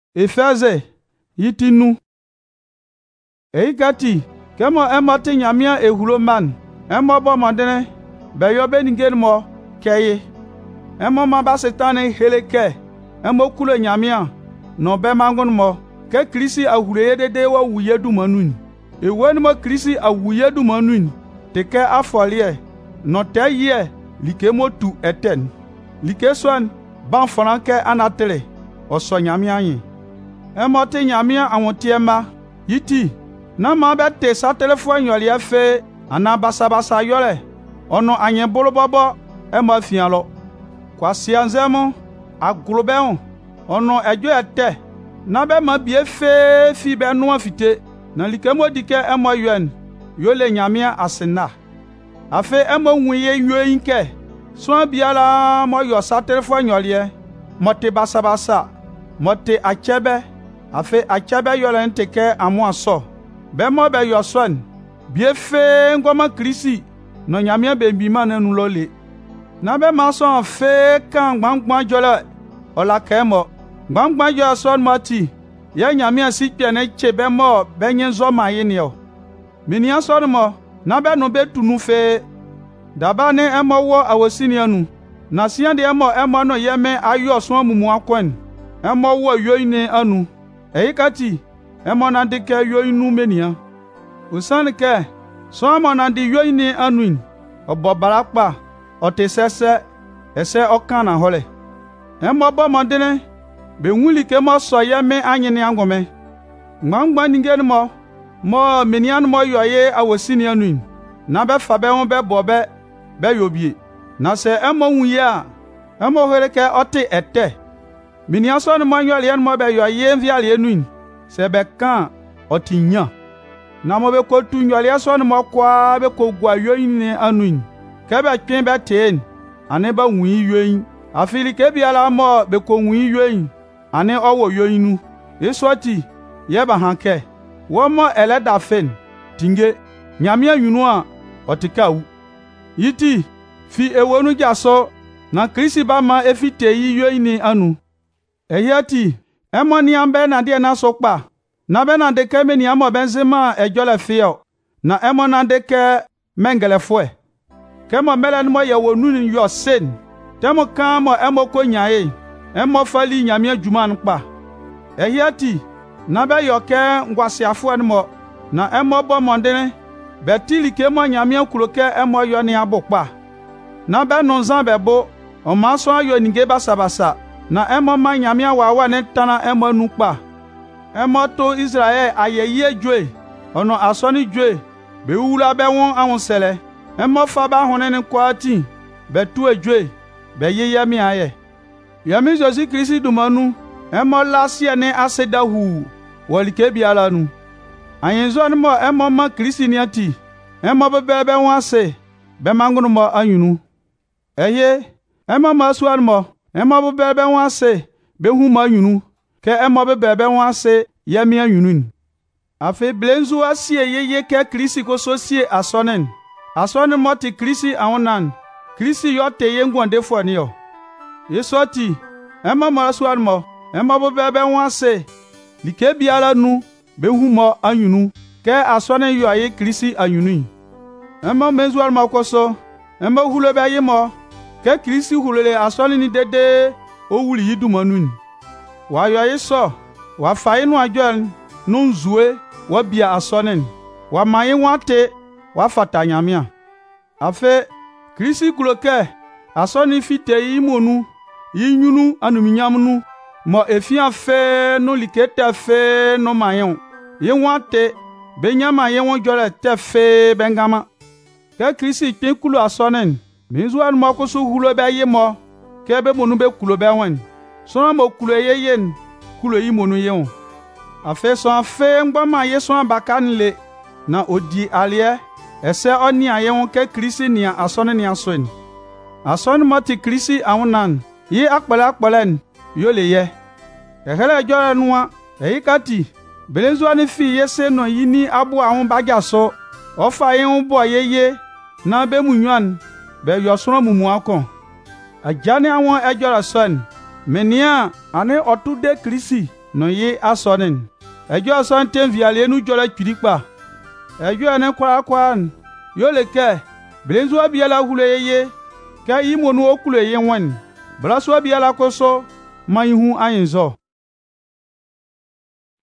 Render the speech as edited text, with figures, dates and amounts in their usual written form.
Efeze yitinu eikati kemo emoti nyamia ehuloman emo bomodene beyo beningen mo keye emo maba setane heleke emo kulo nyamia no be mangun mo ke Kristi ahule dede wa wuyedu manun ewen mo Kristi awuyedu manun teke afolie no te ye like motu eten like swan ban franke anatere oso nyamia yin emoti nyamia awontiema yiti na ma be te sa telefone yoli afe ana basabasa yole ono anye bolobobo ema fialo kwasi anzemo agulobeo ono ejo ete na be ma bie fe fi be no afite na likemo dike emo yuen yole nyamia asena afe emo nwuye yoyinke so biala mo yo sa telefone yoli mote basabasa mote achebe afe achebe yole nteke amu aso bemo be yoswan bie fe ngoma Kristi no nyamia be bima nanu lole na be ma so fe kan gbangban jole ola kemo gbangban jo son mati ye nyamia si pene chebe mo benye zo mayinio minia so mo na be no be tunu fe daba ne emo wo awosinianu na siande emo no yeme ayo so mumu akwen emo wo yoine anu eikati emo na dike yoinu menia usan ke so emo na di yoini anuin obobarakpa otesese ese okana hole emo bomodene be nwuli ke mo so yeme anyine angome ngangba ningen mo menian mo yoye awosini anuin na be fa be won be bobe be yobie na se emo nwuye a emo hereke ote ete menian so no mo yole mo be yoye nviale anuin se be kan otinya na mo be ko tu nyole so no mo kwa be ko gwa yoyin anuin ke be twen be ten ane ba nwui yoyin afili ke biala mo be ko nwui yoyin ane owo yoyinu esoti ye ba hanke wo mo eleda fen tinge nyamia yunu a otikawu yiti fi ewonu jaso na Kristi ba ma efite yi yoyin anu eyati emoni ambe na de na sokpa na be na de ke meni amo benzema ejole fio na emo na de ke mengele fue kemo mele no ye wonu ni yo sen temo kan mo emo ko nyae emo fali nyame adwuma npa ehiati na be yo ke ngwasiafo no na emo bo mondene betili ke mo nyame akuloke emo yo ni abokpa na be no nzan bebo o ma so ayo nige basabasa na emo ma nyame awawa ne tana emo nukpa emo to Israel ayeye dwe ono asoni dwe be wula be won awon sele emo fa ba honen kwati be tu edwe be yeye mi aye yami Josi Kristi dumanu emo lasie ne asedahu wolike biala nu ayenzo no mo emo ma Kristi ni ati emo be won ase be mangunu mo anyunu eye emo ma suan mo emo be won ase be hu ma anyunu ke emo be won ase yemi anyunun afi blenzu asie yeye ke Kristi ko sosie asonen moti Kristi awonan Kristi yo te yengonde foni yo yesoti ema marasuan mo ema bebe won ase like biala nu be hu mo anyunu ke asonen yo aye Kristi anyunun ema mezual makoso ema hulo be aye mo ke Kristi hulole asonen ni dede o wuli yidumanun wa yo yeso wa fainu ajol nunzue wa bia asonen wa maye wate wa fatanyamia afe Kristi kuloke asoni fite imonu yinyunu anuminyamnu mo efia fe no likete fe no mayon ye wate benyama ye won jole te fe bengama ke Kristi tin kulo asonen mizuan mo ko so hulo be ye mo ke be monu be kulo be wen so mo kulo ye yen kulo yi monu yeun afe so afe ngbama ye so abakanle na odi alie ese oni aye won ke Kristi ni asone ni asoen asone mati Kristi awunan yi akpalen yole ye ehele jore nuwa eikati belenzu ani fi yese no yini abu awun bajaso ofa ye un bo yeye na be munwan be yosoro mumu akon ajane awon ejora son menia ane otude Kristi no ye asonin ejo ason tem viale nu jola kpidikpa ejo ene kwa kwan yo leke blenzo abiala hule ye ka imonu okule ye wen braso abiala koso mayihu ayinzo